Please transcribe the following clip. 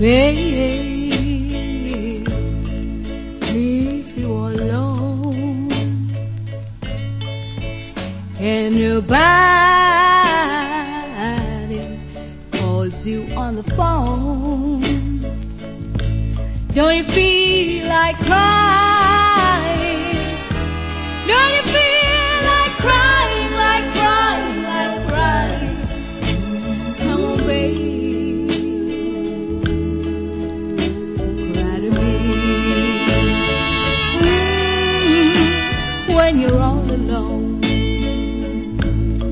babe leaves you alone and your body calls you on the phone. Don't you feel like crying?